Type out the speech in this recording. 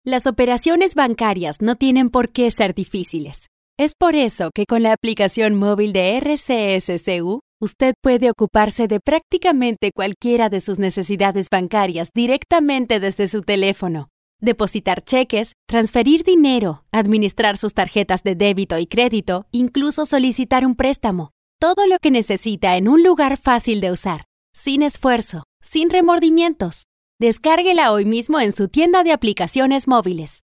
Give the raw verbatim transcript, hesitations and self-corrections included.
Las operaciones bancarias no tienen por qué ser difíciles. Es por eso que con la aplicación móvil de R C S C U, usted puede ocuparse de prácticamente cualquiera de sus necesidades bancarias directamente desde su teléfono. Depositar cheques, transferir dinero, administrar sus tarjetas de débito y crédito, incluso solicitar un préstamo. Todo lo que necesita en un lugar fácil de usar, sin esfuerzo, sin remordimientos. Descárguela hoy mismo en su tienda de aplicaciones móviles.